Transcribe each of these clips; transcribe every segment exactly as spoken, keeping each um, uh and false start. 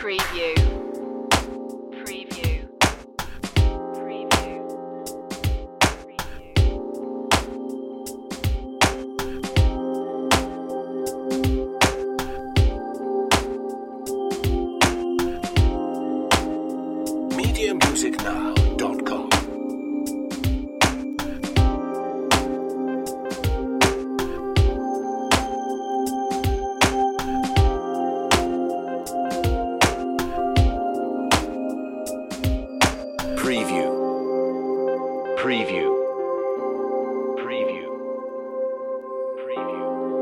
Preview. Preview. Preview. media music now dot com. Preview. Preview. Preview. Preview.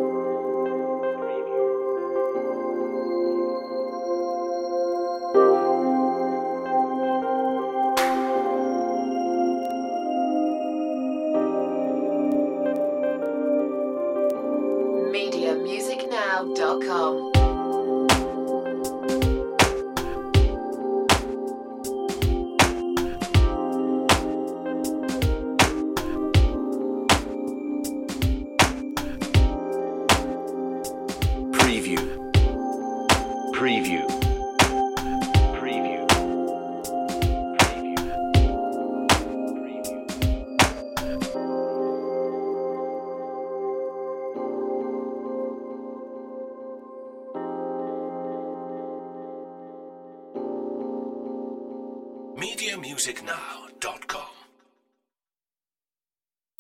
media music now dot com. Preview. Preview. Preview. Preview. media music now dot com.